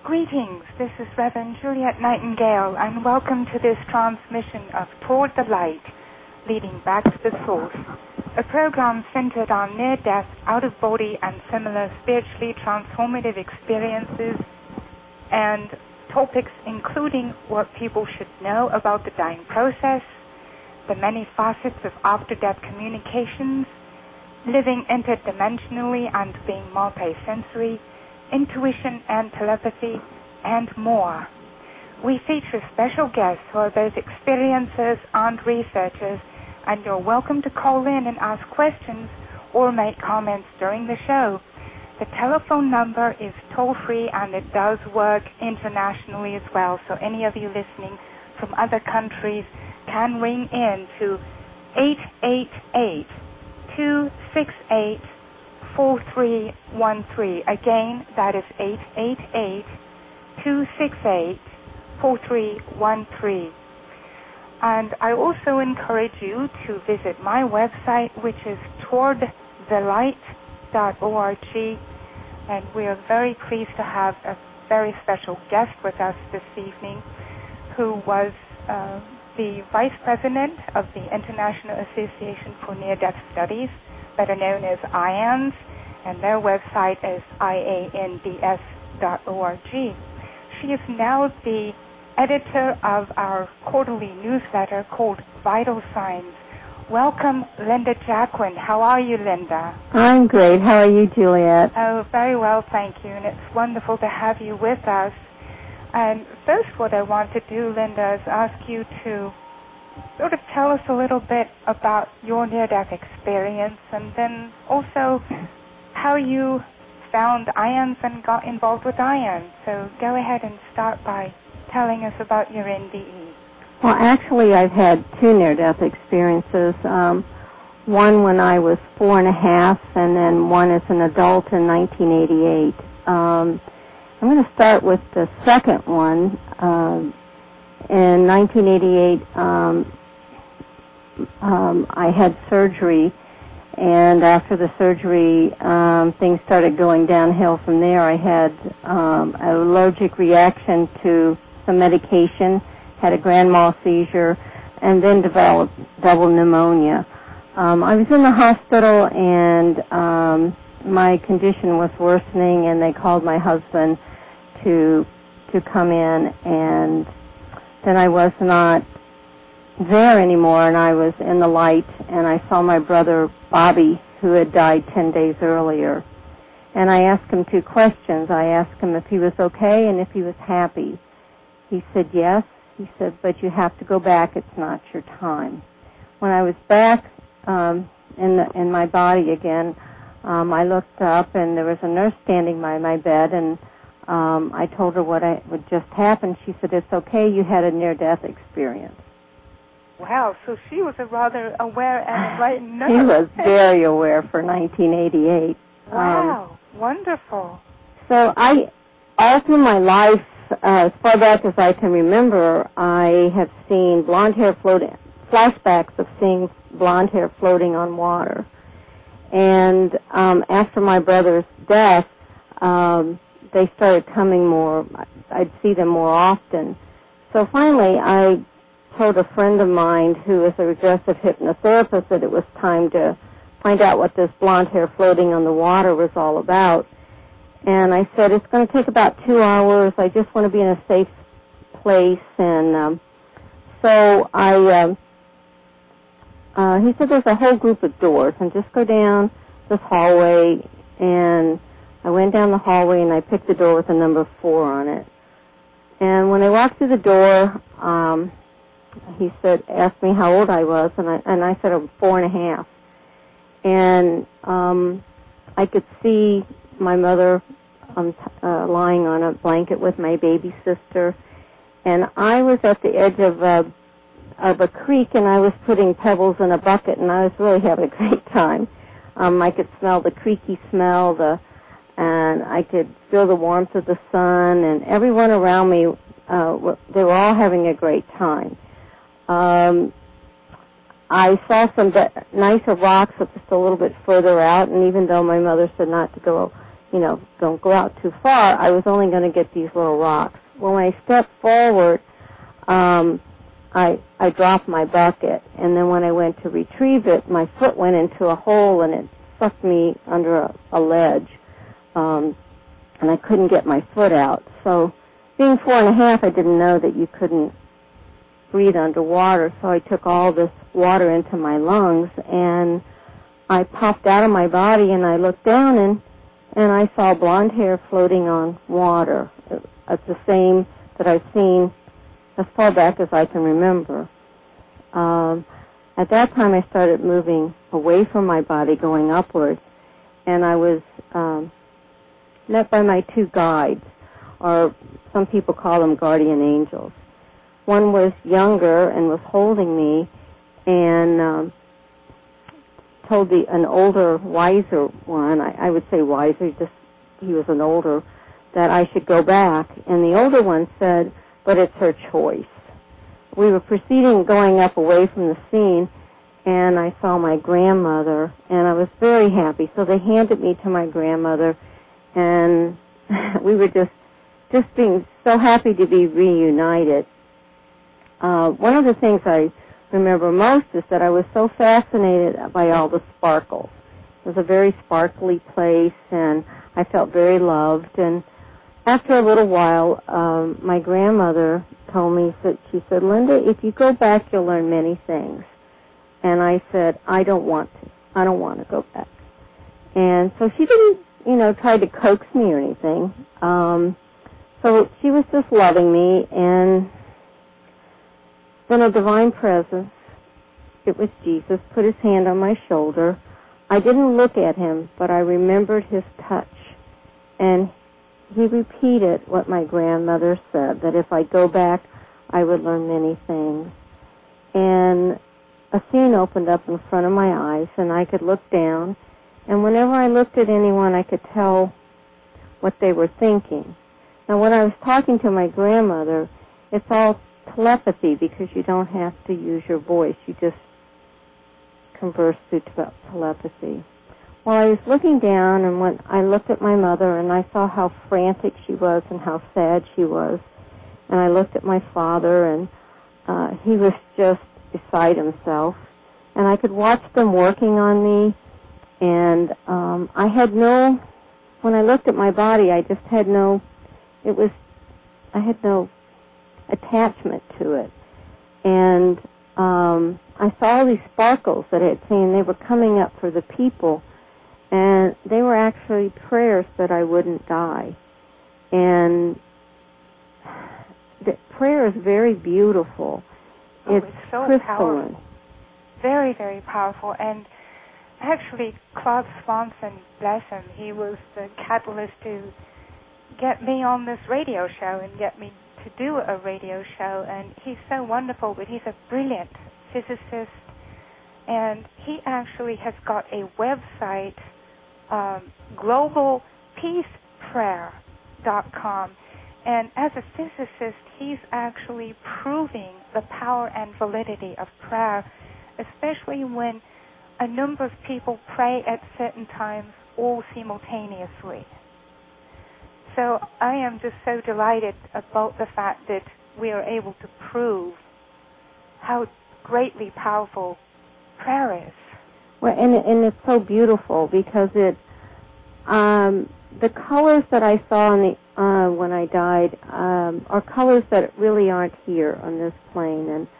Greetings, this is Reverend Juliet Nightingale, and welcome to this transmission of Toward the Light, Leading Back to the Source, a program centered on near-death, out-of-body, and similar spiritually transformative experiences, and topics including what people should know about the dying process, the many facets of after-death communications, living interdimensionally and being multisensory, intuition and telepathy, and more. We feature special guests who are both experiencers and researchers, and you're welcome to call in and ask questions or make comments during the show. The telephone number is toll-free, and it does work internationally as well, so any of you listening from other countries can ring in to 888-268-4313. Again, that is 888-268-4313. And I also encourage you to visit my website, which is towardthelight.org. And we are very pleased to have a very special guest with us this evening, who was the Vice President of the International Association for Near-Death Studies, better known as IANDS, and their website is iands.org. She is now the editor of our quarterly newsletter called Vital Signs. Welcome, Linda Jacquin. How are you, Linda? I'm great. How are you, Juliet? Oh, very well, thank you, and it's wonderful to have you with us. And first, what I want to do, Linda, is ask you to sort of tell us a little bit about your near-death experience, and then also how you found IANDS and got involved with IANDS. So go ahead and start by telling us about your NDE. Well, actually, I've had two near-death experiences. One when I was 4.5, and then one as an adult in 1988. I'm going to start with the second one. In 1988, I had surgery, and after the surgery, things started going downhill from there. I had an allergic reaction to some medication, had a grand mal seizure, and then developed double pneumonia. I was in the hospital, and my condition was worsening, and they called my husband to come in, and then I was not there anymore, and I was in the light, and I saw my brother Bobby, who had died 10 days earlier. And I asked him two questions. I asked him if he was okay and if he was happy. He said yes. He said, but you have to go back. It's not your time. When I was back in my body again, I looked up, and there was a nurse standing by my bed, and I told her what just happened. She said, it's okay, you had a near-death experience. Wow, so she was a rather aware and enlightened nurse. She was very aware for 1988. Wow, wonderful. So all through my life, as far back as I can remember, I have seen blonde hair floating, flashbacks of seeing blonde hair floating on water. And after my brother's death, they started coming more. I'd see them more often. So finally, I told a friend of mine who is a regressive hypnotherapist that it was time to find out what this blonde hair floating on the water was all about. And I said, it's going to take about 2 hours. I just want to be in a safe place. And so he said, there's a whole group of doors, and just go down this hallway. And I went down the hallway, and I picked the door with the number 4 on it. And when I walked through the door, he said, asked me how old I was, and I said I was 4.5. And I could see my mother lying on a blanket with my baby sister, and I was at the edge of a creek, and I was putting pebbles in a bucket, and I was really having a great time. I could smell the creaky smell, and I could feel the warmth of the sun, and everyone around me, they were all having a great time. I saw some nicer rocks just a little bit further out, and even though my mother said not to go don't go out too far, I was only going to get these little rocks. When I stepped forward, I dropped my bucket, and then when I went to retrieve it, my foot went into a hole and it sucked me under a ledge, and I couldn't get my foot out. So being 4.5, I didn't know that you couldn't breathe underwater, so I took all this water into my lungs, and I popped out of my body, and I looked down, and I saw blonde hair floating on water. It's the same that I've seen as far back as I can remember. At that time, I started moving away from my body, going upward, and I was met by my two guides, or some people call them guardian angels. One was younger and was holding me, and told an older, wiser one, I would say wiser, just he was an older, that I should go back. And the older one said, but it's her choice. We were proceeding, going up away from the scene, and I saw my grandmother, and I was very happy. So they handed me to my grandmother, and we were just being so happy to be reunited. One of the things I remember most is that I was so fascinated by all the sparkles. It was a very sparkly place, and I felt very loved. And after a little while, my grandmother told me, she said, Linda, if you go back, you'll learn many things. And I said, I don't want to. I don't want to go back. And so she didn't, try to coax me or anything. So she was just loving me, and then a divine presence, it was Jesus, put his hand on my shoulder. I didn't look at him, but I remembered his touch. And he repeated what my grandmother said, that if I go back, I would learn many things. And a scene opened up in front of my eyes, and I could look down. And whenever I looked at anyone, I could tell what they were thinking. Now, when I was talking to my grandmother, it's all telepathy, because you don't have to use your voice. You just converse through telepathy. Well, I was looking down, and when I looked at my mother, and I saw how frantic she was and how sad she was. And I looked at my father, and he was just beside himself. And I could watch them working on me, and when I looked at my body, I had no attachment to it. And I saw all these sparkles that I had seen. They were coming up for the people, and they were actually prayers that I wouldn't die. And the prayer is very beautiful. It's so crystalline. Powerful. Very, very powerful. And actually, Claude Swanson, bless him, he was the catalyst to get me on this radio show and get me to do a radio show. And he's so wonderful, but he's a brilliant physicist. And he actually has got a website, globalpeaceprayer.com. And as a physicist, he's actually proving the power and validity of prayer, especially when a number of people pray at certain times all simultaneously. So I am just so delighted about the fact that we are able to prove how greatly powerful prayer is. Well, and it's so beautiful, because the colors that I saw when I died are colors that really aren't here on this plane. And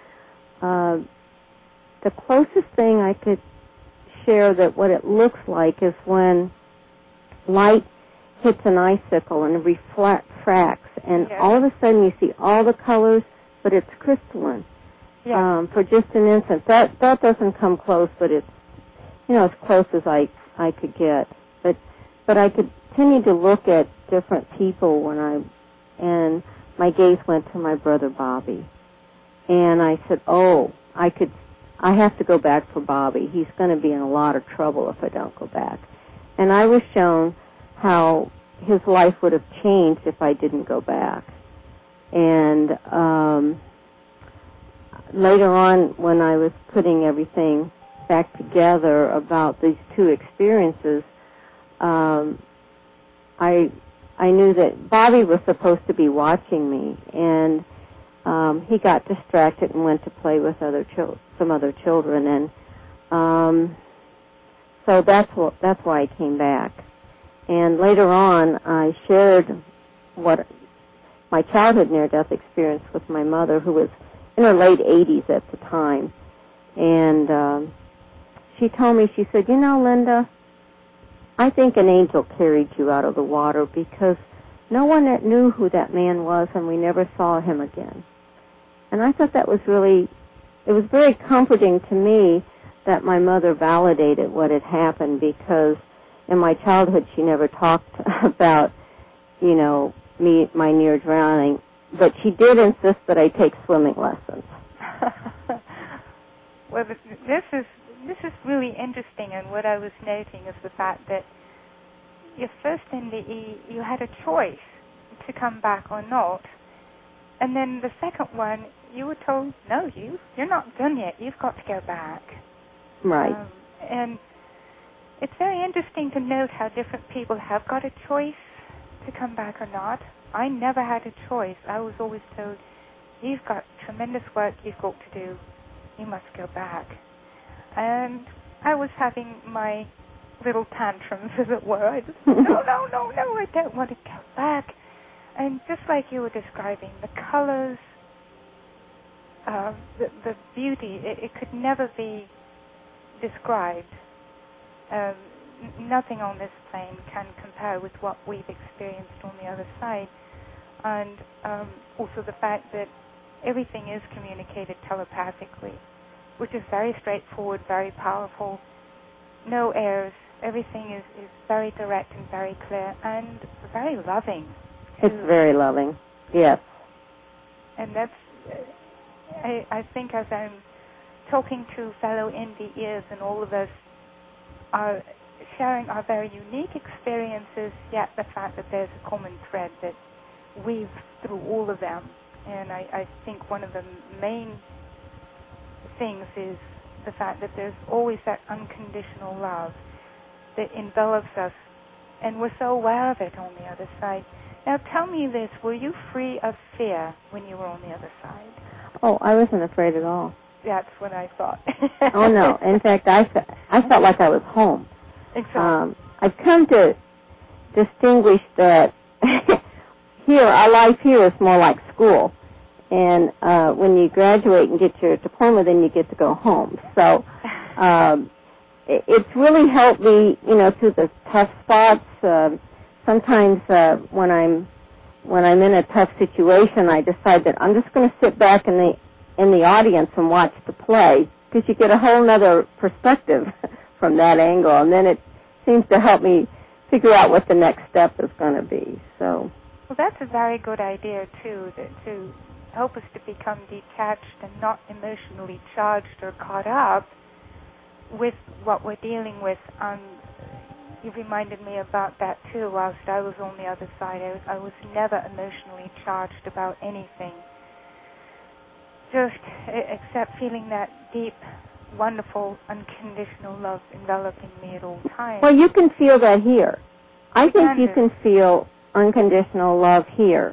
the closest thing I could share that what it looks like is when light hits an icicle and refracts, and all of a sudden you see all the colors, but it's crystalline for just an instant. That doesn't come close, but it's as close as I could get. But I could continue to look at different people and my gaze went to my brother Bobby, and I said, I have to go back for Bobby. He's going to be in a lot of trouble if I don't go back. And I was shown how his life would have changed if I didn't go back. And later on, when I was putting everything back together about these two experiences, I knew that Bobby was supposed to be watching me, and he got distracted and went to play with some other children, and so that's why I came back. And later on, I shared what my childhood near-death experience with my mother, who was in her late 80s at the time. And she told me, she said, Linda, I think an angel carried you out of the water because no one knew who that man was, and we never saw him again. And I thought that was it was very comforting to me that my mother validated what had happened, because in my childhood she never talked about, my near drowning, but she did insist that I take swimming lessons. Well, this is really interesting, and what I was noting is the fact that your first NDE, you had a choice to come back or not, and then the second one, you were told, no, you're not done yet, you've got to go back. Right. And it's very interesting to note how different people have got a choice to come back or not. I never had a choice. I was always told, you've got tremendous work you've got to do. You must go back. And I was having my little tantrums, as it were. I just, no, I don't want to go back. And just like you were describing, the colors, the beauty, it could never be described. Nothing on this plane can compare with what we've experienced on the other side. And also the fact that everything is communicated telepathically, which is very straightforward, very powerful, no errors. Everything is very direct and very clear and very loving. It's very loving, yes. And that's, I think as I'm talking to fellow NDEs, and all of us are sharing our very unique experiences, yet the fact that there's a common thread that weaves through all of them. And I think one of the main things is the fact that there's always that unconditional love that envelops us, and we're so aware of it on the other side. Now tell me this, were you free of fear when you were on the other side? Oh, I wasn't afraid at all. That's what I thought. Oh, no. In fact, I felt like I was home. Exactly. I've come to distinguish that here, our life here is more like school. And when you graduate and get your diploma, then you get to go home. So it's really helped me, through the tough spots. Sometimes when I'm in a tough situation, I decide that I'm just going to sit back in the audience and watch the play, because you get a whole other perspective from that angle, and then it seems to help me figure out what the next step is going to be. So, well, that's a very good idea too, to help us to become detached and not emotionally charged or caught up with what we're dealing with. You reminded me about that too. Whilst I was on the other side, I was never emotionally charged about anything, just except feeling that deep, wonderful, unconditional love enveloping me at all times. Well, you can feel that here. I think you can feel unconditional love here.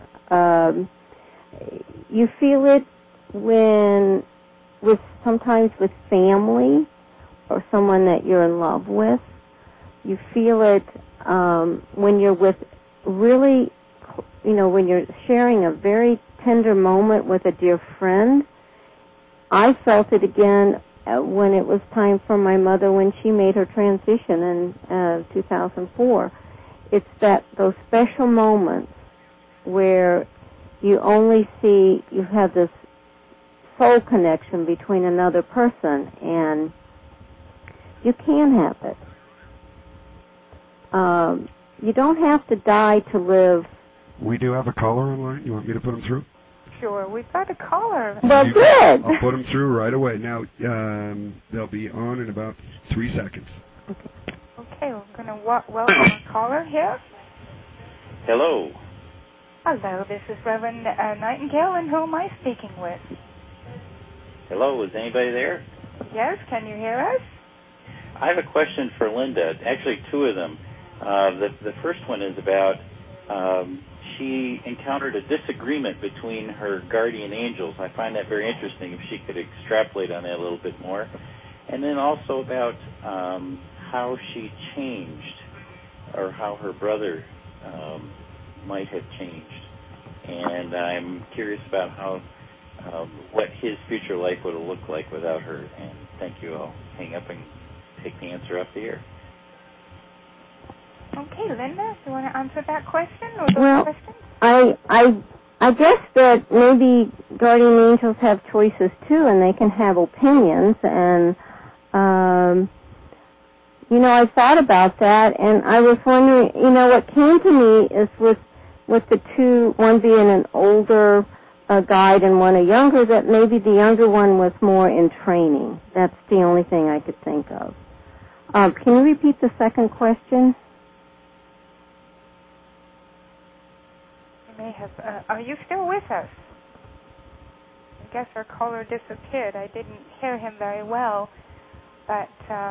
You feel it sometimes with family or someone that you're in love with. You feel it when you're with really, when you're sharing a very tender moment with a dear friend. I felt it again when it was time for my mother when she made her transition in 2004. It's those special moments where you only see, you have this soul connection between another person, and you can have it. You don't have to die to live. We do have a caller online. You want me to put him through? Sure, we've got a caller. Well, good. I'll put him through right away. Now, they'll be on in about 3 seconds. Okay, we're going to welcome a caller here. Hello. Hello, this is Reverend Nightingale, and who am I speaking with? Hello, is anybody there? Yes, can you hear us? I have a question for Linda, actually two of them. The first one is about she encountered a disagreement between her guardian angels. I find that very interesting, if she could extrapolate on that a little bit more. And then also about how she changed, or how her brother might have changed. And I'm curious about how what his future life would have looked like without her. And thank you. I'll hang up and take the answer off the air. Okay, Linda, do you want to answer that question or those questions? I guess that maybe guardian angels have choices too, and they can have opinions. And I thought about that, and I was wondering. What came to me is with the two, one being an older guide and one a younger, that maybe the younger one was more in training. That's the only thing I could think of. Can you repeat the second question? You may have. Are you still with us? I guess our caller disappeared. I didn't hear him very well, but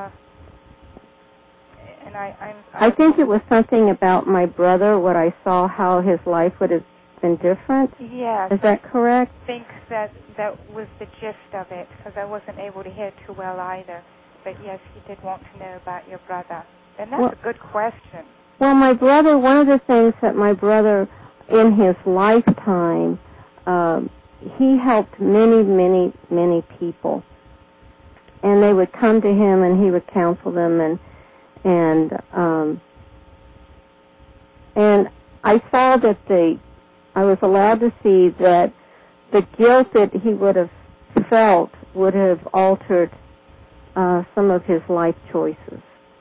and I think it was something about my brother. What I saw, how his life would have been different. Yes. Is that correct? I think that was the gist of it, because I wasn't able to hear too well either. But yes, he did want to know about your brother, and that's a good question. Well, my brother. One of the things that my brother, in his lifetime, he helped many, many, many people, and they would come to him, and he would counsel them, and I saw that I was allowed to see that the guilt that he would have felt would have altered some of his life choices.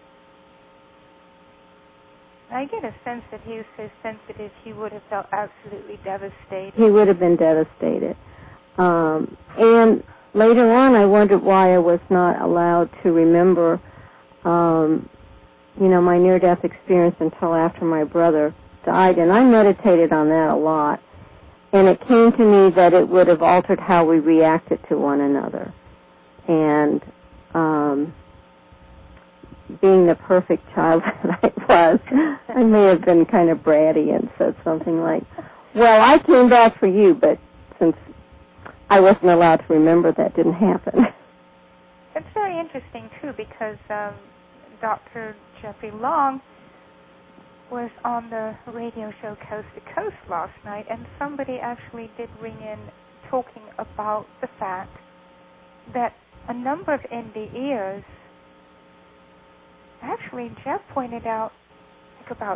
I get a sense that he was so sensitive he would have felt absolutely devastated. He would have been devastated. And later on, I wondered why I was not allowed to remember, my near-death experience until after my brother died. And I meditated on that a lot. And it came to me that it would have altered how we reacted to one another. And being the perfect child that I was, I may have been kind of bratty and said something like, well, I came back for you, but since I wasn't allowed to remember, that didn't happen. It's very interesting, too, because Dr. Jeffrey Long was on the radio show Coast to Coast last night, and somebody actually did ring in talking about the fact that a number of NDEers, actually Jeff pointed out, about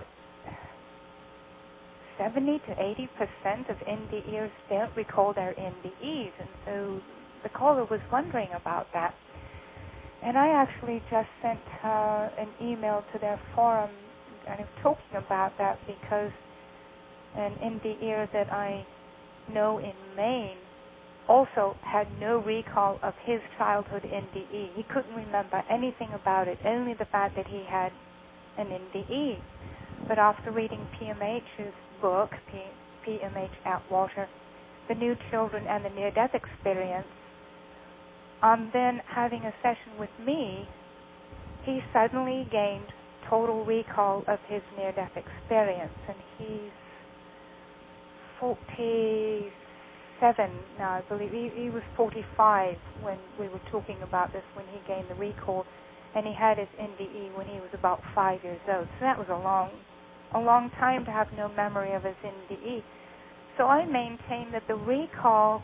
70 to 80% of NDEers don't recall their NDEs, and so the caller was wondering about that. And I actually just sent an email to their forum kind of talking about that, because an NDEer that I know in Maine also had no recall of his childhood NDE. He couldn't remember anything about it, only the fact that he had an NDE. But after reading PMH's book, PMH Atwater, The New Children and the Near-Death Experience, and then having a session with me, he suddenly gained total recall of his near-death experience. And he's 47 now, I believe. He was 45 when we were talking about this, when he gained the recall. And he had his NDE when he was about 5 years old. So that was a long time to have no memory of his NDE. So I maintain that the recall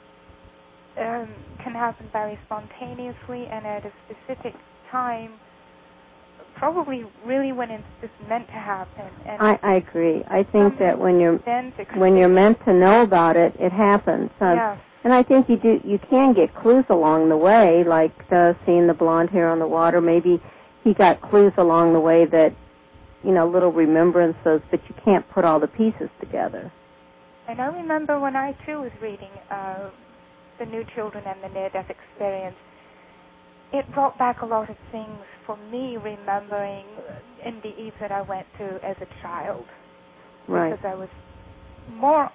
can happen very spontaneously and at a specific time, probably really when it's just meant to happen. And I agree. I think that when you're meant to know about it, it happens. Yes. And I think you can get clues along the way, like seeing the blonde hair on the water. Maybe he got clues along the way that, little remembrances, but you can't put all the pieces together. And I remember when I, too, was reading The New Children and the Near-Death Experience, it brought back a lot of things for me, remembering NDEs that I went through as a child. Right. Because I was more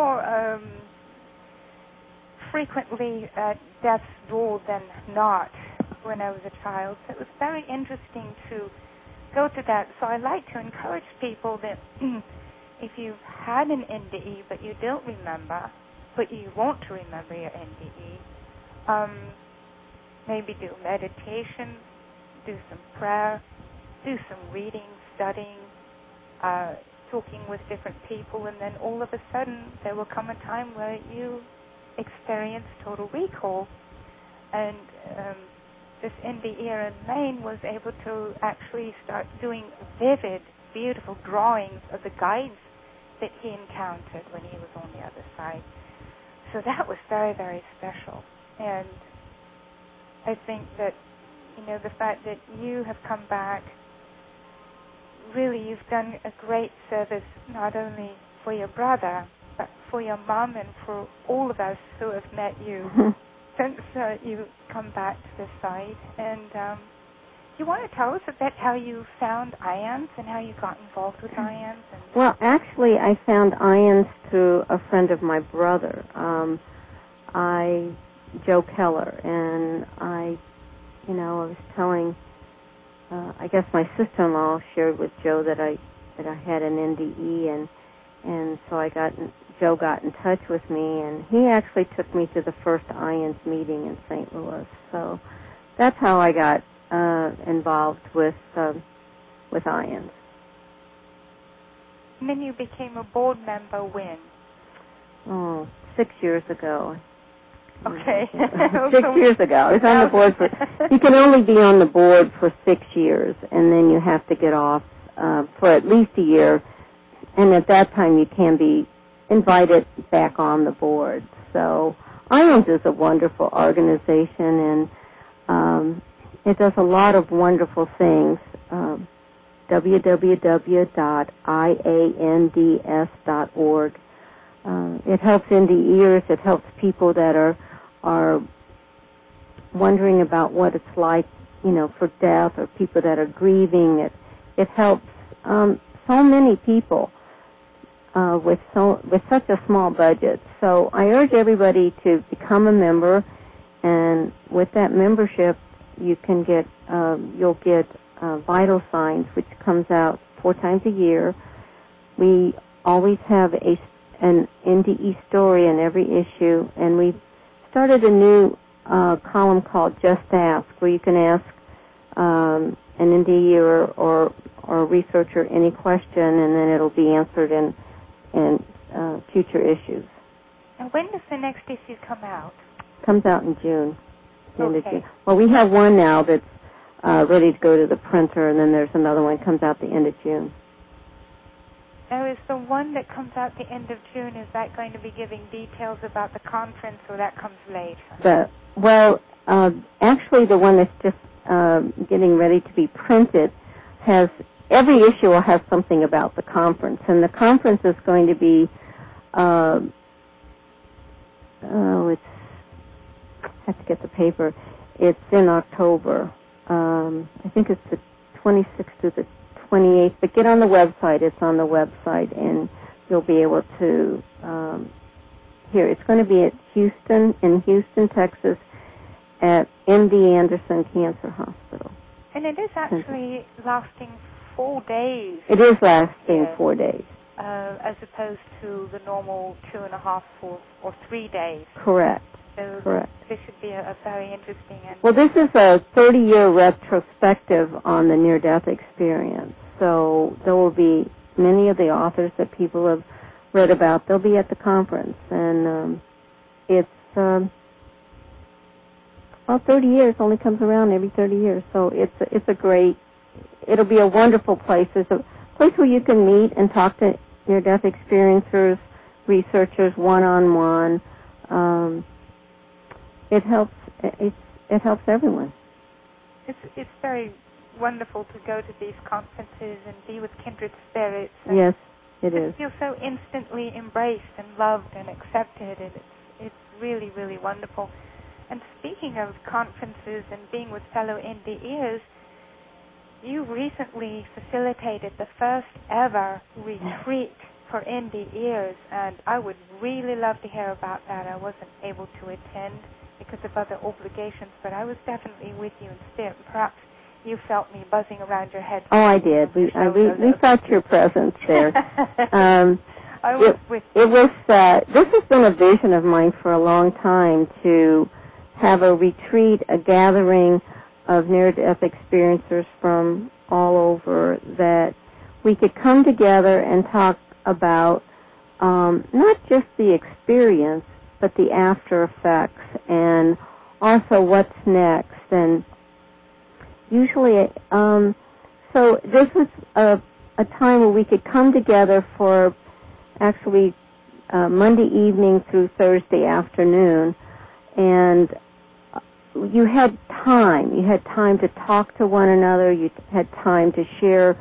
frequently at death's door than not when I was a child. So it was very interesting to go to that. So I like to encourage people that if you've had an NDE but you don't remember, but you want to remember your NDE, maybe do meditation, do some prayer, do some reading, studying, talking with different people, and then all of a sudden there will come a time where you experience total recall. And this NDE in Maine was able to actually start doing vivid, beautiful drawings of the guides that he encountered when he was on the other side. So that was very, very special. And I think that, the fact that you have come back, really you've done a great service not only for your brother, but for your mom and for all of us who have met you since you come back to this site. And you want to tell us a bit how you found IANDS and how you got involved with IANDS? Well, actually, I found IANDS through a friend of my brother, Joe Keller, and I was telling, I guess my sister-in-law shared with Joe that I had an NDE, and so Joe got in touch with me, and he actually took me to the first IANDS meeting in St. Louis. So that's how I got involved with IANDS. And then you became a board member when? 6 years ago. Okay. 6 years ago. I was on the board you can only be on the board for 6 years, and then you have to get off for at least a year, and at that time you can be invited back on the board. So IANDS is a wonderful organization, and it does a lot of wonderful things. www.iands.org. It helps NDEers. It helps people that are wondering about what it's like, for death, or people that are grieving. It helps so many people with such a small budget. So I urge everybody to become a member, and with that membership, you can get you'll get Vital Signs, which comes out 4 times a year. We always have an NDE story in every issue, and we've started a new column called Just Ask, where you can ask an NDE or a researcher any question, and then it'll be answered in future issues. And when does the next issue come out? Comes out in June. End of Okay. June. Well, we have one now that's ready to go to the printer, and then there's another one that comes out the end of June. Now, is the one that comes out the end of June, is that going to be giving details about the conference, or that comes later? Actually, the one that's just getting ready to be printed has, every issue will have something about the conference, and the conference is going to be, I have to get the paper. It's in October. I think it's the 26th to the 28th, but get on the website. It's on the website, and you'll be able to hear. It's going to be in Houston, Texas, at MD Anderson Cancer Hospital. And it is actually lasting 4 days. It is lasting 4 days. As opposed to the normal 2.5 or 3 days. Correct. So Correct. This should be a very interesting. Well, this is a 30-year retrospective on the near-death experience. So there will be many of the authors that people have read about. They'll be at the conference, and it's 30 years only comes around every 30 years. So it'll be a wonderful place. It's a place where you can meet and talk to near-death experiencers, researchers, one-on-one. It helps everyone. It's very wonderful to go to these conferences and be with kindred spirits. Yes, it is. You feel so instantly embraced and loved and accepted, and it's really, really wonderful. And speaking of conferences and being with fellow NDEers, you recently facilitated the first ever retreat for NDEers, and I would really love to hear about that. I wasn't able to attend because of other obligations, but I was definitely with you in spirit. Perhaps you felt me buzzing around your head. Oh, I did. We felt your presence there. This has been a vision of mine for a long time, to have a retreat, a gathering of near-death experiencers from all over, that we could come together and talk about not just the experience, but the after effects, and also what's next. And usually, so this was a time where we could come together for actually Monday evening through Thursday afternoon, and you had time. You had time to talk to one another. You had time to share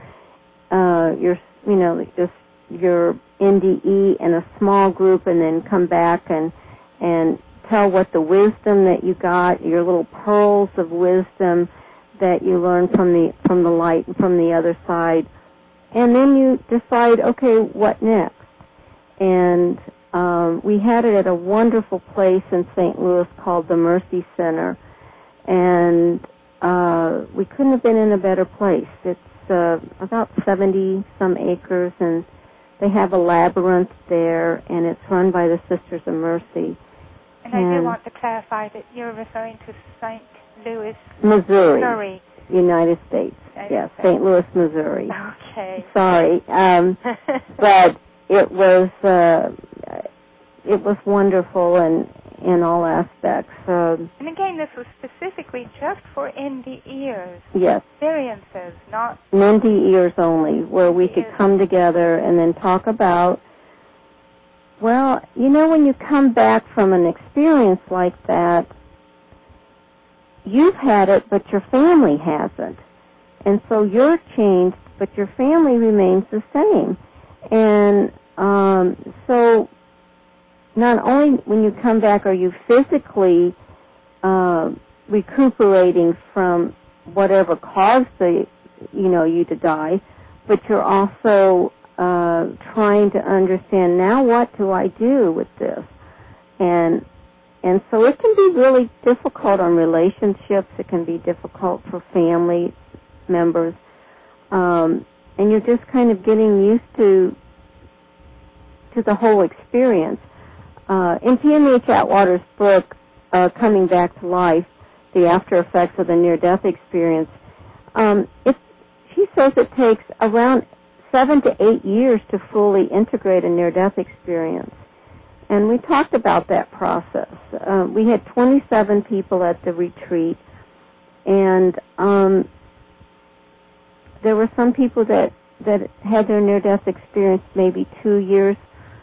your NDE in a small group, and then come back and tell what the wisdom that you got, your little pearls of wisdom that you learned from the light and from the other side. And then you decide, okay, what next? And we had it at a wonderful place in St. Louis called the Mercy Center. And we couldn't have been in a better place. It's about 70-some acres, and they have a labyrinth there, and it's run by the Sisters of Mercy. And I do want to clarify that you're referring to St. Louis, Missouri. United States. Yes, St. Louis, Missouri. Okay. Sorry. But it was wonderful in all aspects. And again, this was specifically just for NDEers. Yes. Experiences, not... NDEers only, where we could come together and then talk about, well, when you come back from an experience like that, you've had it, but your family hasn't. And so you're changed, but your family remains the same. And so not only when you come back are you physically recuperating from whatever caused you to die, but you're also trying to understand, now what do I do with this? And so it can be really difficult on relationships. It can be difficult for family members. And you're just kind of getting used to the whole experience. In PMH Atwater's book, Coming Back to Life, The After Effects of the Near-Death Experience, she says it takes around 7 to 8 years to fully integrate a near-death experience. And we talked about that process. We had 27 people at the retreat, and there were some people that had their near-death experience maybe 2 years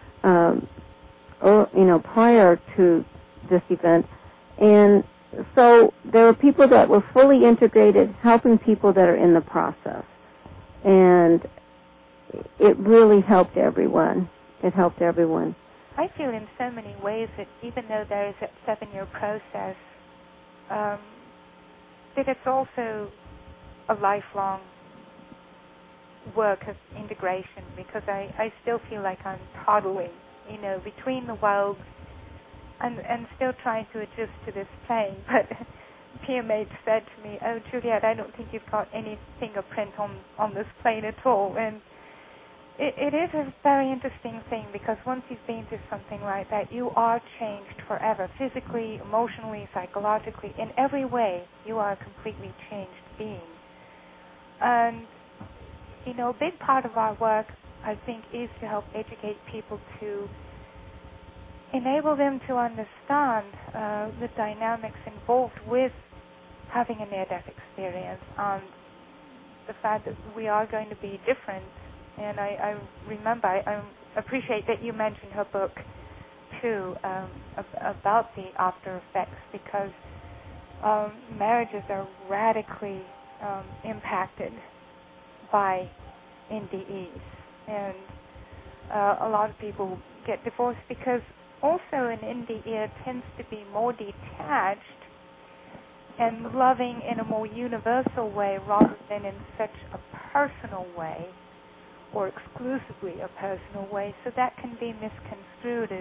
prior to this event. And so there were people that were fully integrated, helping people that are in the process. And it really helped everyone. It helped everyone. I feel in so many ways that even though there is a 7-year process, that it's also a lifelong work of integration, because I still feel like I'm toddling, between the worlds and still trying to adjust to this plane. But PMH said to me, "Oh, Juliet, I don't think you've got any fingerprint on this plane at all." And it is a very interesting thing, because once you've been through something like that, you are changed forever, physically, emotionally, psychologically, in every way. You are a completely changed being. And, a big part of our work, I think, is to help educate people, to enable them to understand the dynamics involved with having a near-death experience, and the fact that we are going to be different. And I remember, I appreciate that you mentioned her book, too, about the after effects, because marriages are radically impacted by NDEs. And a lot of people get divorced because also an NDE tends to be more detached and loving in a more universal way rather than in such a personal way, or exclusively a personal way. So that can be misconstrued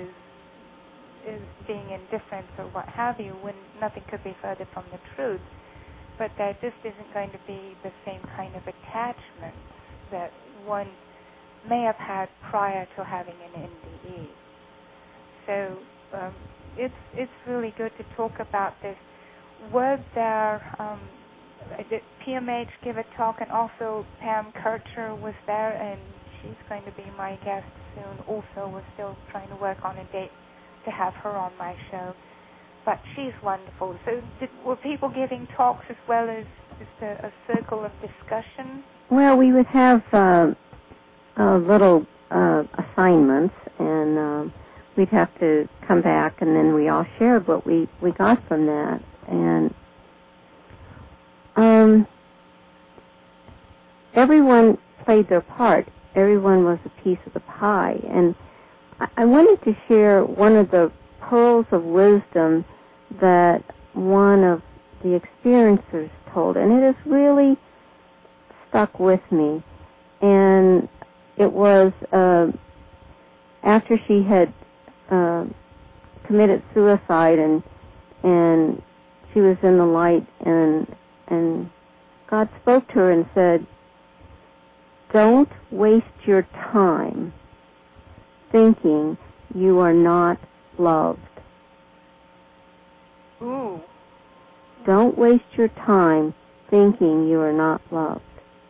as being indifferent or what have you, when nothing could be further from the truth. but there just isn't going to be the same kind of attachment that one may have had prior to having an NDE. So it's really good to talk about this. Were there, did PMH give a talk, and also Pam Kircher was there, and she's going to be my guest soon. Also, we're still trying to work on a date to have her on my show. But she's wonderful. So were people giving talks as well as just a circle of discussion? Well, we would have little assignments, and we'd have to come back, and then we all shared what we got from that. And everyone played their part. Everyone was a piece of the pie. And I wanted to share one of the pearls of wisdom that one of the experiencers told, and it has really stuck with me. And it was after she had committed suicide, and she was in the light, and God spoke to her and said, "Don't waste your time thinking you are not loved." Ooh. Don't waste your time thinking you are not loved.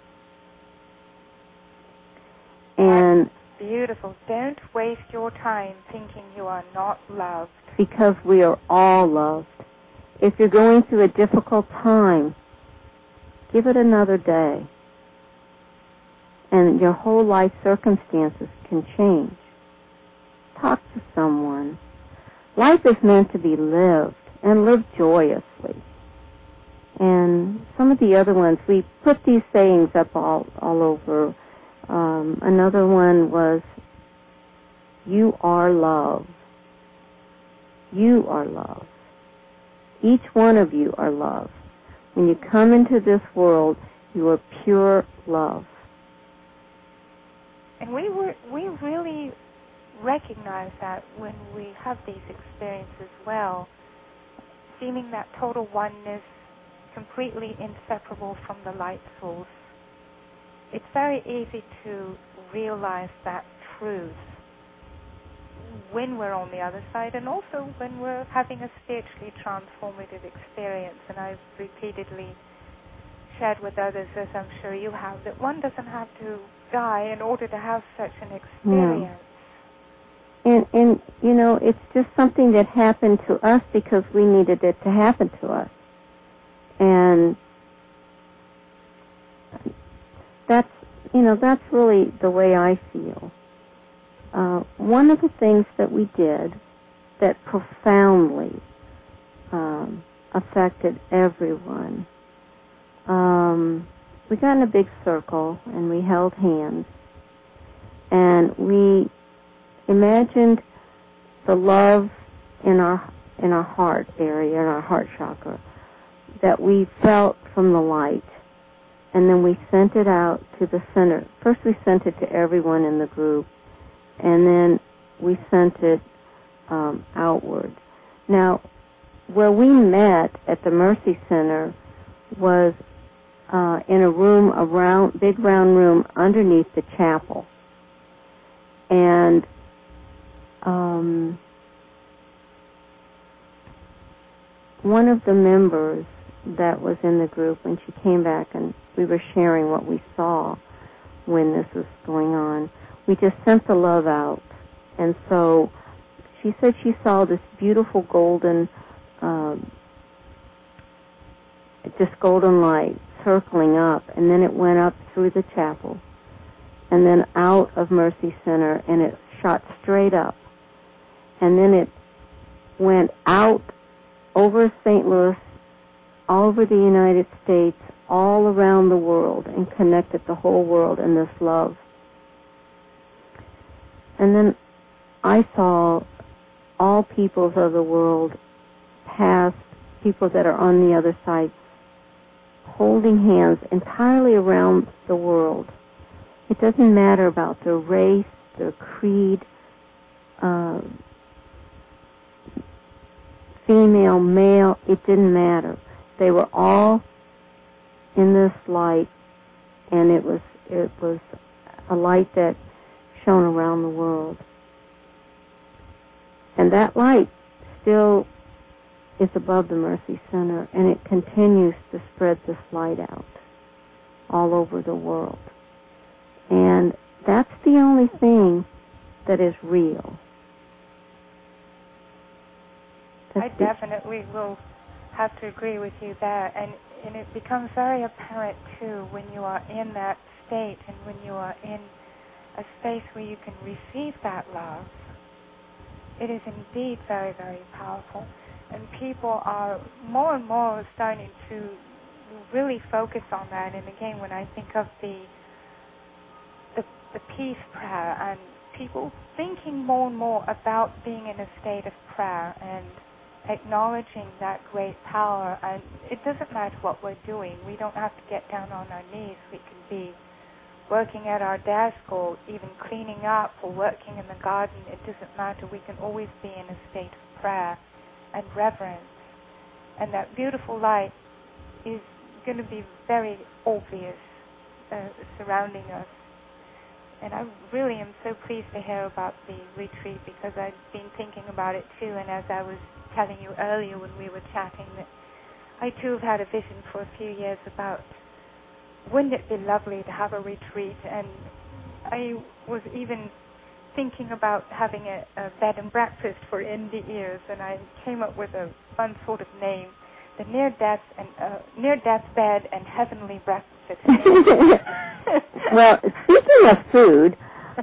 And that's beautiful. Don't waste your time thinking you are not loved. Because we are all loved. If you're going through a difficult time, give it another day, and your whole life circumstances can change. Talk to someone. Life is meant to be lived, and lived joyously. And some of the other ones, we put these sayings up all over. Another one was, "You are love. You are love. Each one of you are love. When you come into this world, you are pure love." And we really recognize that when we have these experiences well, feeling that total oneness, completely inseparable from the light source. It's very easy to realize that truth when we're on the other side, and also when we're having a spiritually transformative experience. And I've repeatedly shared with others, as I'm sure you have, that one doesn't have to die in order to have such an experience. Yeah. And you know, it's just something that happened to us because we needed it to happen to us. And that's really the way I feel. One of the things that we did that profoundly affected everyone, we got in a big circle and we held hands, and we imagined the love in our heart area, in our heart chakra, that we felt from the light, and then we sent it out to the center. First we sent it to everyone in the group, and then we sent it outward. Now, where we met at the Mercy Center was in a room, big round room underneath the chapel. And one of the members that was in the group, when she came back and we were sharing what we saw when this was going on, we just sent the love out. And so she said she saw this beautiful golden light circling up, and then it went up through the chapel and then out of Mercy Center, and it shot straight up, and then it went out over St. Louis, all over the United States, all around the world, and connected the whole world in this love. And then I saw all peoples of the world, past people that are on the other side, holding hands entirely around the world. It doesn't matter about their race, their creed, female, male, it didn't matter. They were all in this light, and it was a light that shone around the world. And that light still is above the Mercy Center, and it continues to spread this light out all over the world. And that's the only thing that is real. I definitely will have to agree with you there. And it becomes very apparent, too, when you are in that state and when you are in a space where you can receive that love. It is indeed very, very powerful. And people are more and more starting to really focus on that. And again, when I think of the peace prayer and people thinking more and more about being in a state of prayer and acknowledging that great power, and it doesn't matter what we're doing. We don't have to get down on our knees. We can be working at our desk or even cleaning up or working in the garden. It doesn't matter. We can always be in a state of prayer and reverence. And that beautiful light is going to be very obvious surrounding us. And I really am so pleased to hear about the retreat, because I've been thinking about it too. And as I was telling you earlier when we were chatting, that I too have had a vision for a few years about, wouldn't it be lovely to have a retreat? And I was even thinking about having a bed and breakfast for indie ears, and I came up with a fun sort of name, the near-death bed and heavenly breakfast. Well, speaking of food,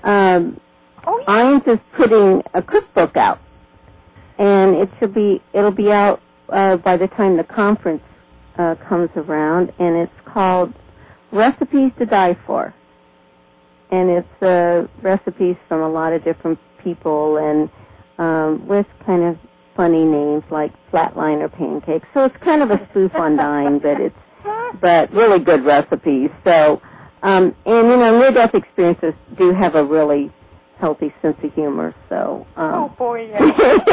I'm just putting a cookbook out, and it'll be out by the time the conference comes around, and it's called Recipes to Die For. And it's recipes from a lot of different people, and with kind of funny names like flatliner pancakes. So it's kind of a spoof on dying, but really good recipes. So, and near-death experiences do have a really healthy sense of humor. So, oh boy, yeah.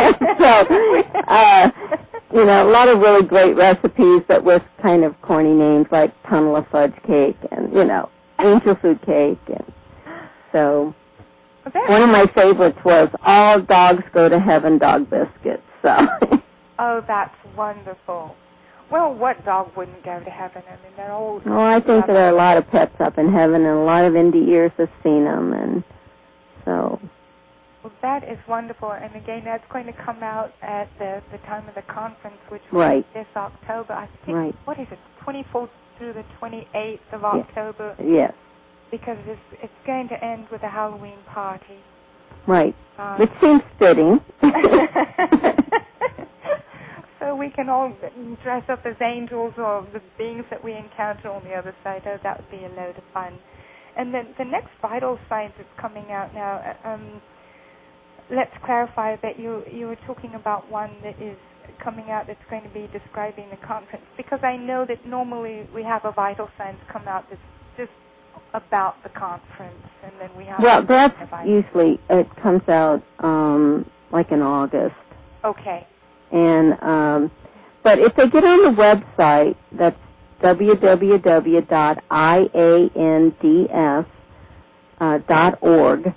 So, a lot of really great recipes, but with kind of corny names like tunnel of fudge cake and angel food cake, and so. One of my favorites was All Dogs Go to Heaven dog biscuits. So. Oh, that's wonderful. Well, what dog wouldn't go to heaven? I mean, they're all... Well, I think there are a lot of pets up in heaven, and a lot of indie ears have seen them, and so... Well, that is wonderful. And again, that's going to come out at the time of the conference, which will be this October. I think, what is it, 24th through the 28th of October? Yes. Because it's going to end with a Halloween party. Right. Which seems fitting. So we can all dress up as angels or the beings that we encounter on the other side. Oh, that would be a load of fun. And then the next vital signs that's coming out now, let's clarify that you were talking about one that is coming out that's going to be describing the conference, because I know that normally we have a vital signs come out that's just about the conference, and then we have... Well, that's usually, it comes out like in August. Okay. And, but if they get on the website, that's www.iands.org,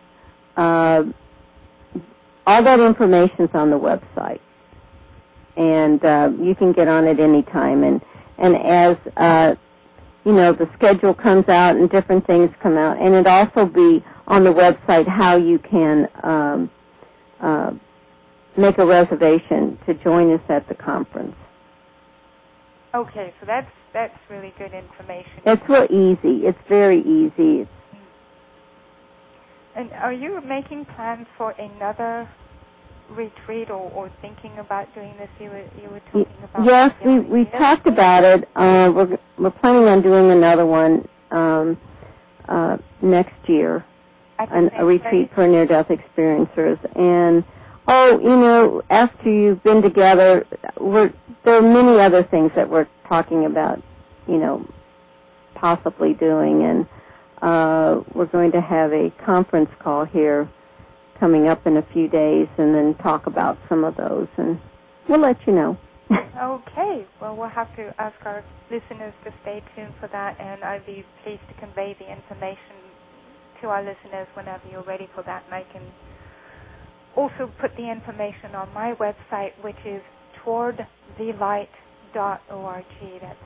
all that information's on the website. And you can get on it any time. And as... the schedule comes out and different things come out. And it'll also be on the website how you can make a reservation to join us at the conference. Okay, so that's really good information. It's real easy. It's very easy. And are you making plans for another retreat or thinking about doing this? You were talking about... Yes, we talked about it. We're planning on doing another one next year, a retreat for near-death experiencers. And, after you've been together, there are many other things that we're talking about, possibly doing. And we're going to have a conference call here coming up in a few days, and then talk about some of those, and we'll let you know. Okay. Well, we'll have to ask our listeners to stay tuned for that, and I'd be pleased to convey the information to our listeners whenever you're ready for that. And I can also put the information on my website, which is towardthelight.org. That's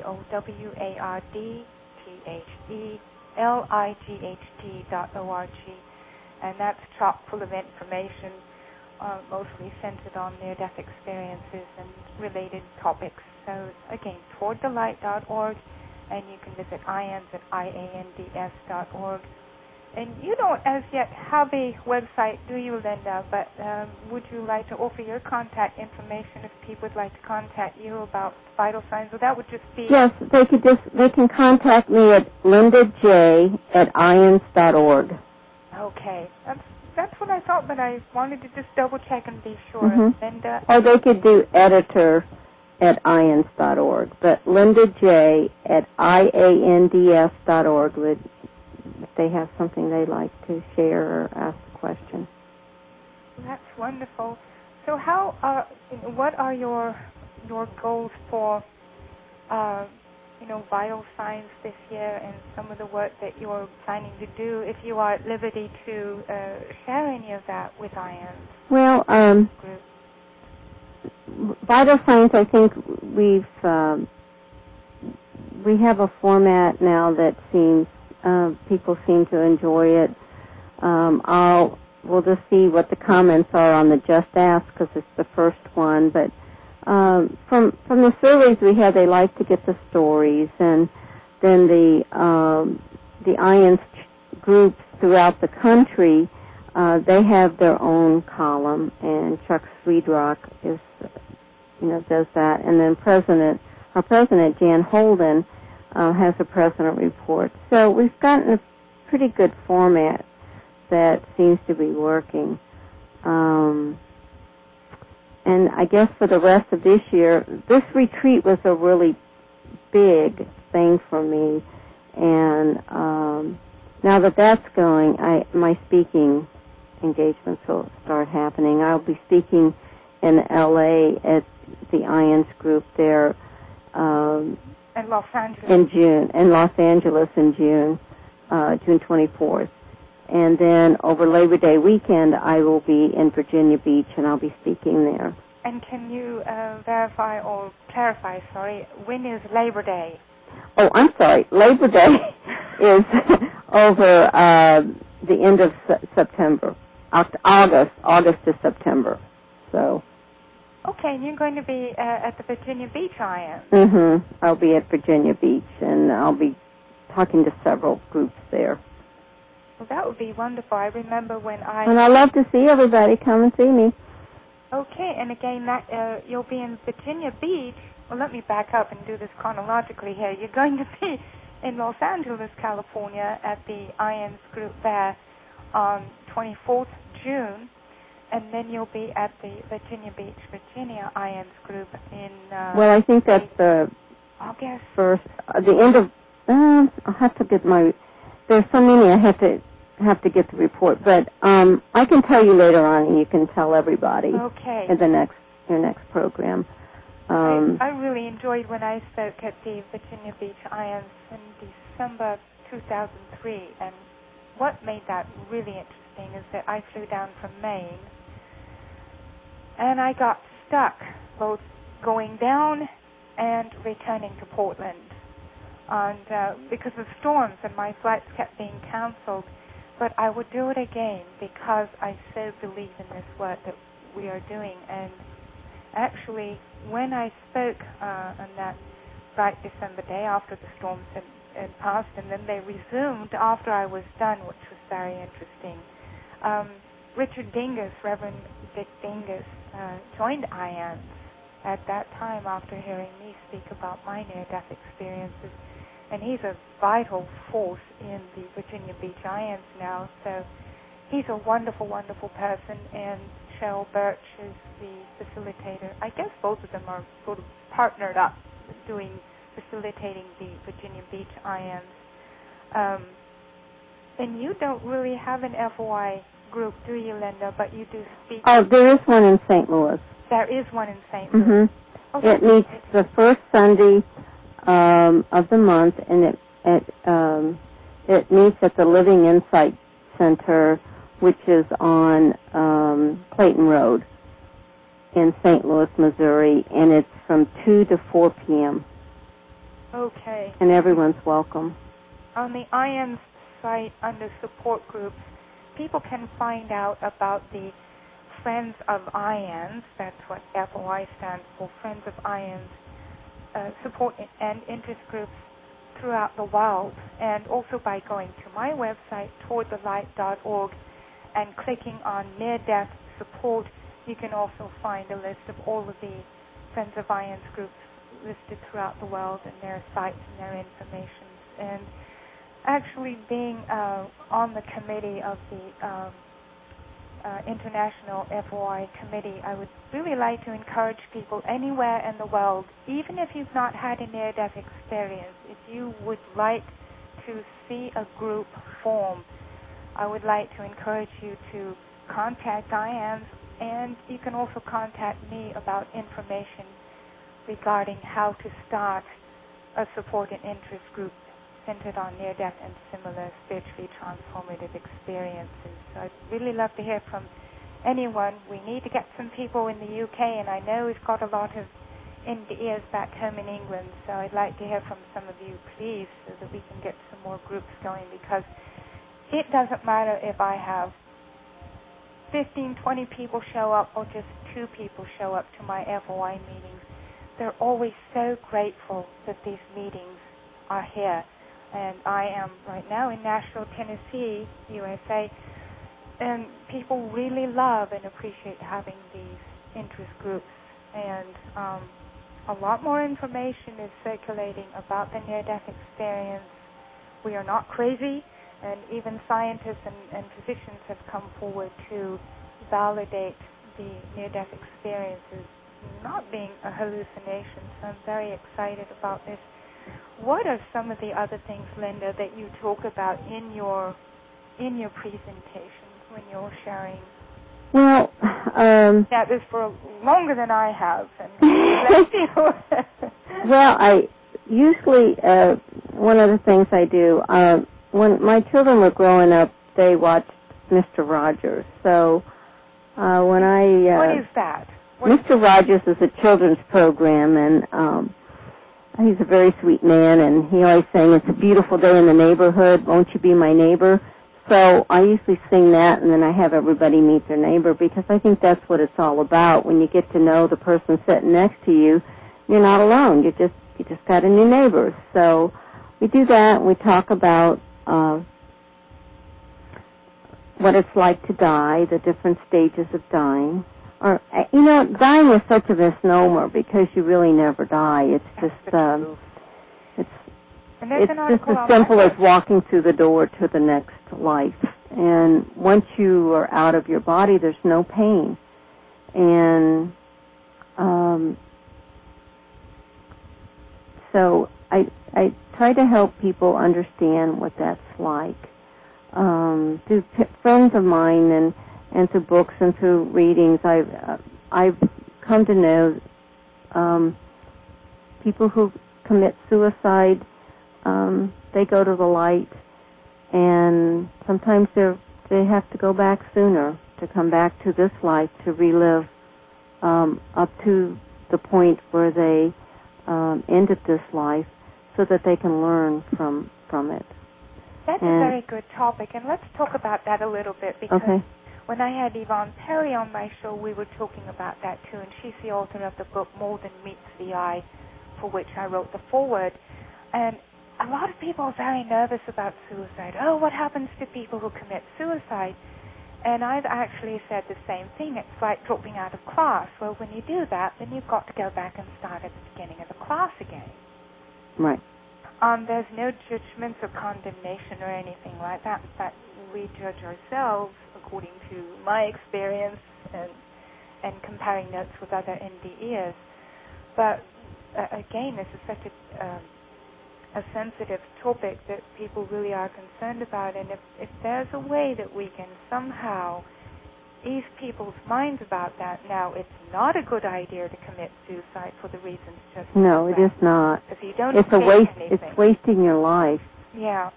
TOWARDTHELIGHT.org. And that's chock full of information, mostly centered on near-death experiences and related topics. So, again, towardthelight.org, and you can visit IANDS at IANDS.org. And you don't as yet have a website, do you, Linda? But would you like to offer your contact information if people would like to contact you about vital signs? Well, that would just be... Yes, they can contact me at lindaj@IANDS.org. Okay. That's what I thought, but I wanted to just double check and be sure. Mm-hmm. Linda... Or they could do editor@IANDS.org. But lindaj@IANDS.org would... if they have something they'd like to share or ask a question. That's wonderful. So what are your goals for, vital signs this year and some of the work that you're planning to do, if you are at liberty to share any of that with IANDS? Well, vital signs, I think we have a format now that seems people seem to enjoy it. We'll just see what the comments are on the Just Ask because it's the first one. But from the surveys we had, they like to get the stories, and then the IANDS groups throughout the country, they have their own column, and Chuck Swedrock does that, and then our president Jan Holden has a president report. So we've gotten a pretty good format that seems to be working. And I guess for the rest of this year, this retreat was a really big thing for me. And now that that's going, my speaking engagements will start happening. I'll be speaking in L.A. at the IANDS group there. In Los Angeles. In Los Angeles in June 24th. And then over Labor Day weekend, I will be in Virginia Beach, and I'll be speaking there. And can you verify or clarify, when is Labor Day? Oh, I'm sorry. Labor Day is over the end of September, August to September. So. Okay, and you're going to be at the Virginia Beach IANDS. Mm-hmm. I'll be at Virginia Beach, and I'll be talking to several groups there. Well, that would be wonderful. I remember when And I love to see everybody. Come and see me. Okay, and again, you'll be in Virginia Beach. Well, let me back up and do this chronologically here. You're going to be in Los Angeles, California, at the IANDS group there on 24th June. And then you'll be at the Virginia Beach, Virginia IANDS group in... well, I think that's the August. First, the end of... I'll have to get there's so many I have to get the report. But I can tell you later on, and you can tell everybody. Okay. In your next program. I really enjoyed when I spoke at the Virginia Beach IANDS in December 2003. And what made that really interesting is that I flew down from Maine, and I got stuck both going down and returning to Portland, and because of storms, and my flights kept being canceled. But I would do it again because I so believe in this work that we are doing. And actually, when I spoke on that bright December day after the storms had passed, and then they resumed after I was done, which was very interesting. Richard Dingus, Reverend Dick Dingus, joined IANDS at that time after hearing me speak about my near-death experiences. And he's a vital force in the Virginia Beach IANDS now. So he's a wonderful, wonderful person. And Cheryl Birch is the facilitator. I guess both of them are sort of partnered up facilitating the Virginia Beach IANDS. And you don't really have an FOI group, do you, Linda? But you do speak. Oh, there is one in St. Louis. There is one in St. Louis. Mm-hmm. Okay. It meets the first Sunday of the month, and it meets at the Living Insight Center, which is on Clayton Road in St. Louis, Missouri, and it's from 2 to 4 p.m. Okay. And everyone's welcome. On the IANS site under support groups, people can find out about the Friends of IANS, that's what FOI stands for, Friends of IANS, support and interest groups throughout the world, and also by going to my website, towardthelight.org, and clicking on near-death support. You can also find a list of all of the Friends of IANS groups listed throughout the world and their sites and their information. And actually being on the committee of the International FOI Committee, I would really like to encourage people anywhere in the world, even if you've not had a near-death experience, if you would like to see a group form, I would like to encourage you to contact IANS, and you can also contact me about information regarding how to start a support and interest group centered on near-death and similar spiritually transformative experiences. So I'd really love to hear from anyone. We need to get some people in the UK, and I know we've got a lot of Indians back home in England, so I'd like to hear from some of you, please, so that we can get some more groups going, because it doesn't matter if I have 15, 20 people show up or just 2 people show up to my FOI meetings. They're always so grateful that these meetings are here. And I am right now in Nashville, Tennessee, USA, and people really love and appreciate having these interest groups. And a lot more information is circulating about the near-death experience. We are not crazy, and even scientists and physicians have come forward to validate the near-death experiences not being a hallucination. So I'm very excited about this. What are some of the other things, Linda, that you talk about in your presentations when you're sharing? Well, that is for longer than I have. Well, I usually one of the things I do when my children were growing up, they watched Mr. Rogers. So when what is that? Mr. Rogers is a children's program, and he's a very sweet man, and he always sang, "It's a beautiful day in the neighborhood, won't you be my neighbor?" So I usually sing that, and then I have everybody meet their neighbor, because I think that's what it's all about. When you get to know the person sitting next to you, you're not alone. You just got a new neighbor. So we do that, and we talk about what it's like to die, the different stages of dying. Or, dying is such a misnomer, because you really never die. It's just it's just as simple as walking through the door to the next life. And once you are out of your body, there's no pain. And so I try to help people understand what that's like. Through friends of mine and through books and through readings, I've come to know people who commit suicide. They go to the light, and sometimes they have to go back sooner to come back to this life to relive up to the point where they ended this life, so that they can learn from it. That's a very good topic, and let's talk about that a little bit, because when I had Yvonne Perry on my show, we were talking about that too, and she's the author of the book More Than Meets the Eye, for which I wrote the foreword. And a lot of people are very nervous about suicide. Oh, what happens to people who commit suicide? And I've actually said the same thing. It's like dropping out of class. Well, when you do that, then you've got to go back and start at the beginning of the class again. Right. There's no judgments or condemnation or anything like that. In fact, we judge ourselves according to my experience and comparing notes with other NDEs. But again, this is such a sensitive topic that people really are concerned about. And if there's a way that we can somehow ease people's minds about that. Now, it's not a good idea to commit suicide for the reasons just No, it is not. Because you don't It's a waste. anything. It's wasting your life. Yeah.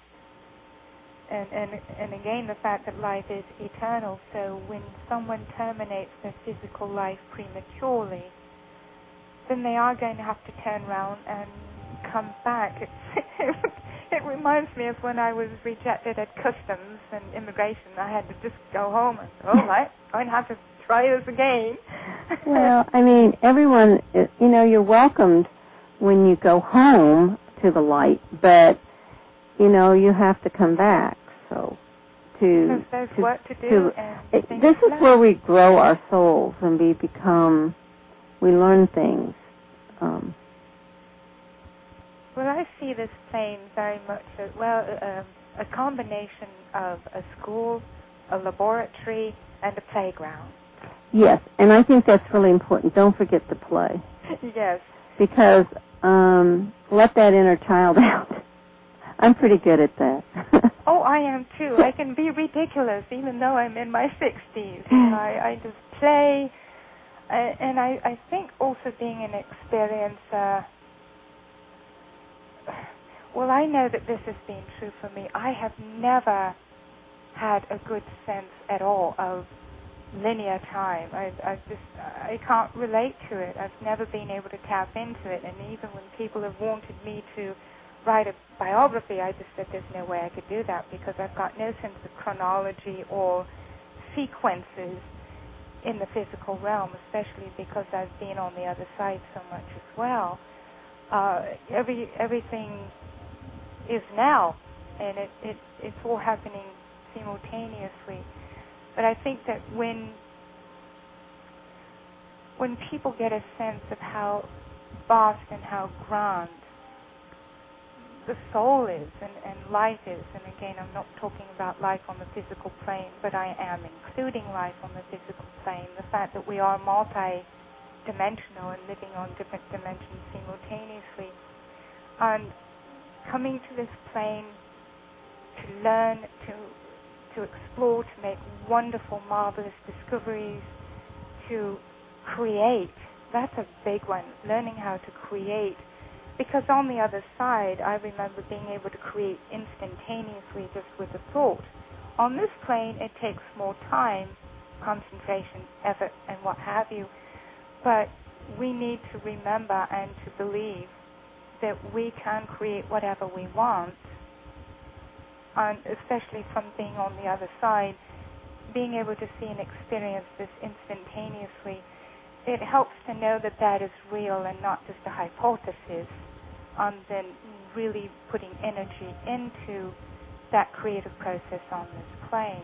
And again, the fact that life is eternal, so when someone terminates their physical life prematurely, then they are going to have to turn around and come back. It reminds me of when I was rejected at customs and immigration. I had to just go home and, I'm going to have to try this again. Well, I mean, everyone, you're welcomed when you go home to the light, but, you have to come back. So, because there's work to do. This is where we grow our souls and we learn things. Well, I see this plane very much as, a combination of a school, a laboratory, and a playground. Yes, and I think that's really important. Don't forget to play. Yes. Because let that inner child out. I'm pretty good at that. Oh, I am too. I can be ridiculous even though I'm in my 60s. I just play. And I think also being an experiencer, I know that this has been true for me. I have never had a good sense at all of linear time. I can't relate to it. I've never been able to tap into it. And even when people have wanted me to write a biography, I just said there's no way I could do that because I've got no sense of chronology or sequences in the physical realm, especially because I've been on the other side so much as well. Everything is now, and it's all happening simultaneously. But I think that when people get a sense of how vast and how grand the soul is and life is, and again, I'm not talking about life on the physical plane, but I am including life on the physical plane, the fact that we are multi-dimensional and living on different dimensions simultaneously, and coming to this plane to learn, to explore, to make wonderful, marvelous discoveries, to create. That's a big one, learning how to create. Because on the other side, I remember being able to create instantaneously just with a thought. On this plane, it takes more time, concentration, effort, and what have you. But we need to remember and to believe that we can create whatever we want, and especially from being on the other side, being able to see and experience this instantaneously. It helps to know that that is real and not just a hypothesis, and then really putting energy into that creative process on this plane.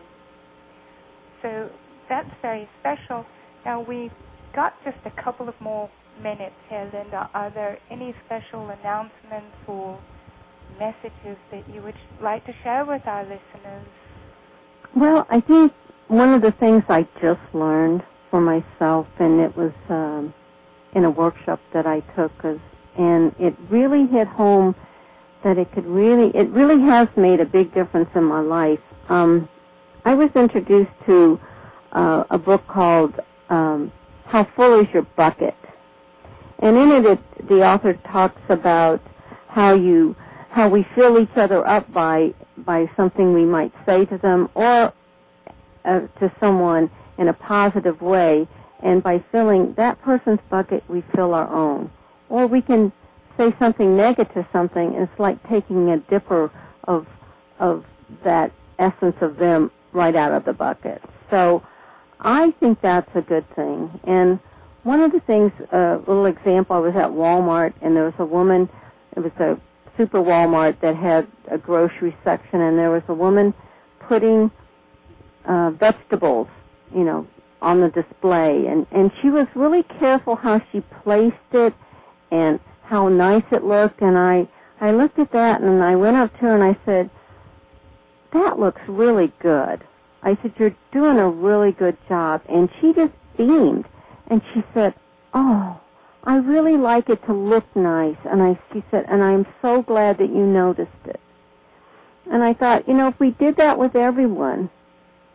So that's very special. Now we've got just a couple of more minutes here, Linda. Are there any special announcements or messages that you would like to share with our listeners? Well, I think one of the things I just learned for myself, and it was in a workshop that I took, and it really hit home that it really has made a big difference in my life. I was introduced to a book called How Full Is Your Bucket? And in it, the author talks about how we fill each other up by something we might say to them or to someone in a positive way, and by filling that person's bucket, we fill our own. Or we can say something negative to something, and it's like taking a dipper of that essence of them right out of the bucket. So I think that's a good thing. And one of the things, a little example, I was at Walmart, and there was a woman, it was a super Walmart that had a grocery section, and there was a woman putting vegetables, on the display. And she was really careful how she placed it and how nice it looked. And I looked at that, and I went up to her, and I said, that looks really good. I said, you're doing a really good job. And she just beamed. And she said, oh, I really like it to look nice. And she said, and I'm so glad that you noticed it. And I thought, if we did that with everyone,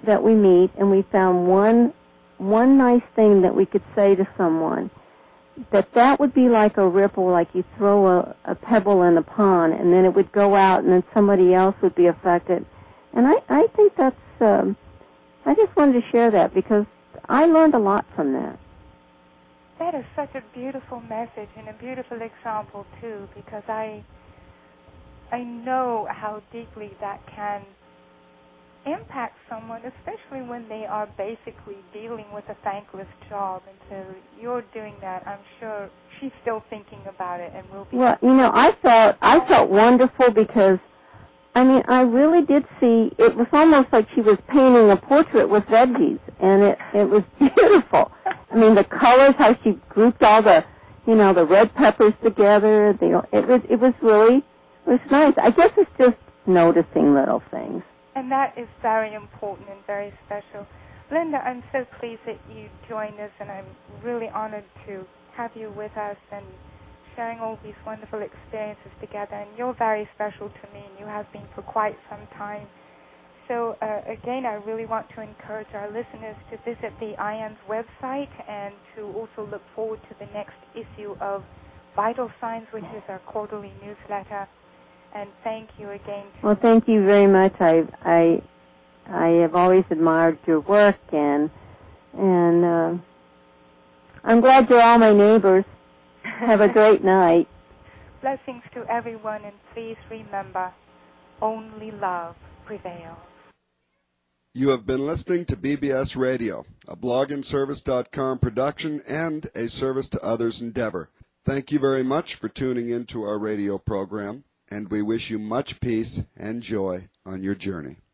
that we meet and we found one nice thing that we could say to someone, that would be like a ripple, like you throw a pebble in a pond, and then it would go out, and then somebody else would be affected. And I think that's, I just wanted to share that because I learned a lot from that. That is such a beautiful message and a beautiful example, too, because I know how deeply that can impact someone, especially when they are basically dealing with a thankless job. And so you're doing that. I'm sure she's still thinking about it and will be. Well, I felt wonderful because, I really did see, it was almost like she was painting a portrait with veggies, and it was beautiful. The colors, how she grouped all the red peppers together, it was nice. I guess it's just noticing little things. And that is very important and very special. Linda, I'm so pleased that you joined us, and I'm really honored to have you with us and sharing all these wonderful experiences together. And you're very special to me, and you have been for quite some time. So, again, I really want to encourage our listeners to visit the IANDS website and to also look forward to the next issue of Vital Signs, which is our quarterly newsletter. And thank you again. Well, thank you very much. I have always admired your work, and I'm glad you're all my neighbors. Have a great night. Blessings to everyone, and please remember, only love prevails. You have been listening to BBS Radio, a blogandservice.com production and a service to others endeavor. Thank you very much for tuning in to our radio program, and we wish you much peace and joy on your journey.